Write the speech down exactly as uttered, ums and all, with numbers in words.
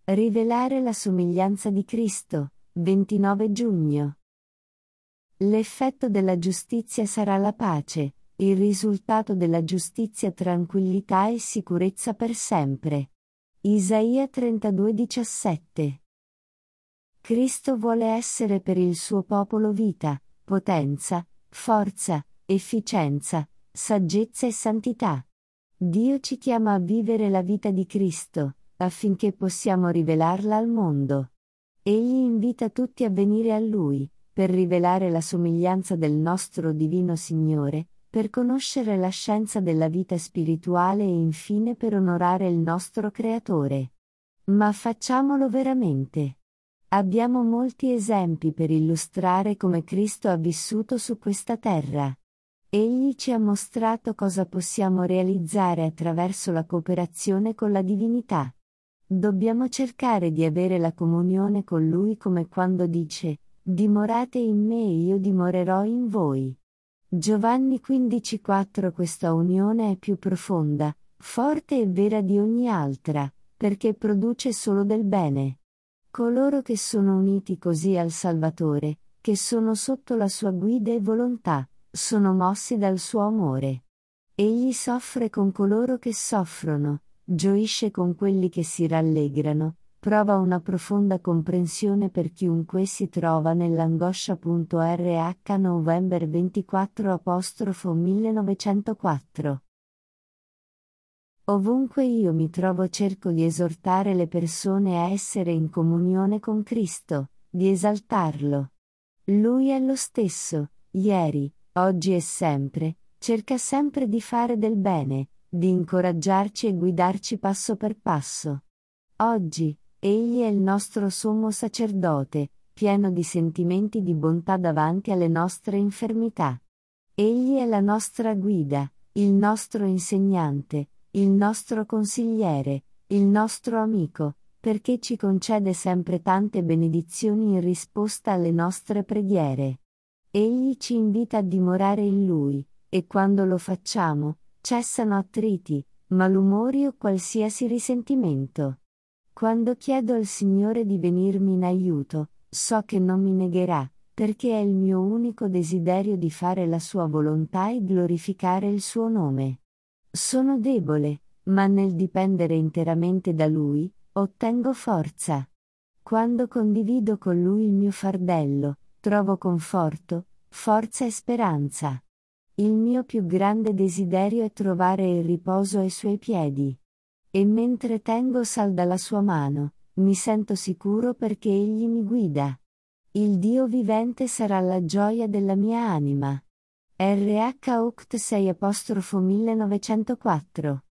Rivelare la somiglianza di Cristo, ventinove giugno. L'effetto della giustizia sarà la pace, il risultato della giustizia tranquillità e sicurezza per sempre. Isaia trentadue diciassette. Cristo vuole essere per il suo popolo vita, potenza, forza, efficienza, saggezza e santità. Dio ci chiama a vivere la vita di Cristo, affinché possiamo rivelarla al mondo. Egli invita tutti a venire a Lui, per rivelare la somiglianza del nostro Divino Signore, per conoscere la scienza della vita spirituale e infine per onorare il nostro Creatore. Ma facciamolo veramente. Abbiamo molti esempi per illustrare come Cristo ha vissuto su questa terra. Egli ci ha mostrato cosa possiamo realizzare attraverso la cooperazione con la divinità. Dobbiamo cercare di avere la comunione con Lui come quando dice: dimorate in me e io dimorerò in voi. Giovanni quindici quattro. Questa unione è più profonda, forte e vera di ogni altra, perché produce solo del bene. Coloro che sono uniti così al Salvatore, che sono sotto la sua guida e volontà, sono mossi dal suo amore. Egli soffre con coloro che soffrono, gioisce con quelli che si rallegrano, prova una profonda comprensione per chiunque si trova nell'angoscia. R H November ventiquattro millenovecentoquattro. Ovunque io mi trovo cerco di esortare le persone a essere in comunione con Cristo, di esaltarlo. Lui è lo stesso, ieri, oggi e sempre, cerca sempre di fare del bene, di incoraggiarci e guidarci passo per passo. Oggi, Egli è il nostro sommo sacerdote, pieno di sentimenti di bontà davanti alle nostre infermità. Egli è la nostra guida, il nostro insegnante, il nostro consigliere, il nostro amico, perché ci concede sempre tante benedizioni in risposta alle nostre preghiere. Egli ci invita a dimorare in Lui, e quando lo facciamo, cessano attriti, malumori o qualsiasi risentimento. Quando chiedo al Signore di venirmi in aiuto, so che non mi negherà, perché è il mio unico desiderio di fare la sua volontà e glorificare il suo nome. Sono debole, ma nel dipendere interamente da Lui, ottengo forza. Quando condivido con Lui il mio fardello, trovo conforto, forza e speranza. Il mio più grande desiderio è trovare il riposo ai Suoi piedi. E mentre tengo salda la Sua mano, mi sento sicuro perché Egli mi guida. Il Dio vivente sarà la gioia della mia anima. R H Oct sei millenovecentoquattro